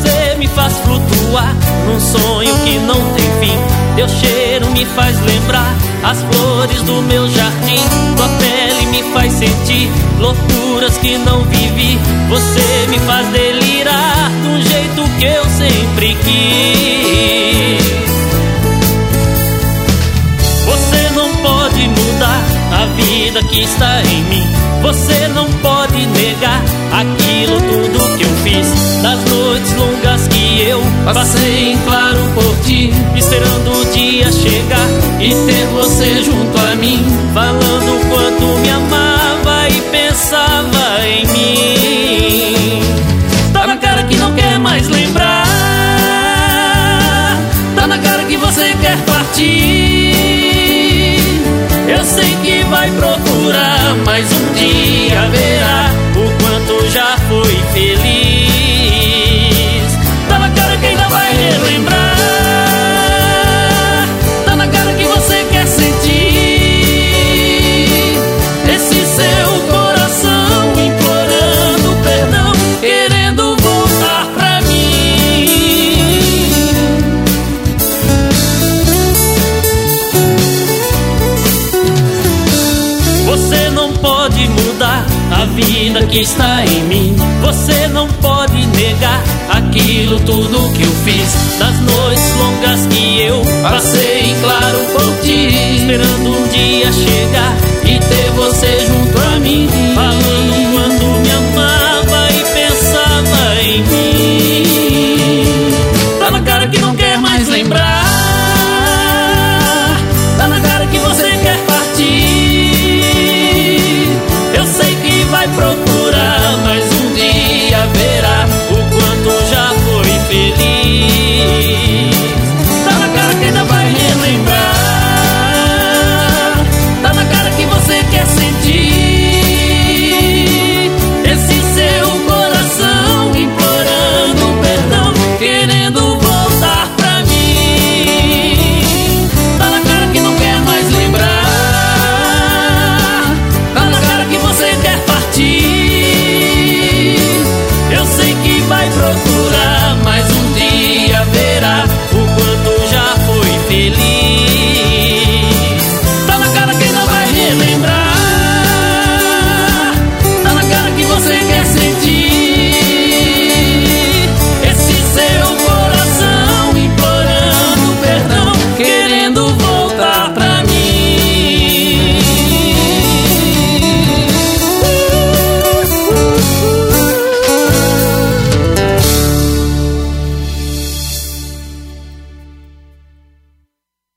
Você me faz flutuar num sonho que não tem fim. Teu cheiro me faz lembrar as flores do meu jardim. Tua pele me faz sentir loucuras que não vivi. Você me faz delirar de um jeito que eu sempre quis. Você não pode mudar a vida que está em mim. Você não pode negar aquilo tudo que eu fiz. Das noites longas que eu passei em claro por ti, esperando o dia chegar e ter você junto a mim, falando quanto me amava e pensava em mim. Tá na cara que não quer mais lembrar, tá na cara que você quer partir. Eu sei que vai procurar, mas um dia verá o quanto já foi feliz. Tá na cara que ainda vai relembrar, tá na cara que você quer sentir esse seu coração implorando perdão, querendo voltar pra mim. Você não pode mudar a vida que está em mim. Você não pode negar aquilo tudo que eu fiz. Das noites longas que eu passei em claro por ti, esperando um dia chegar e ter você junto a mim.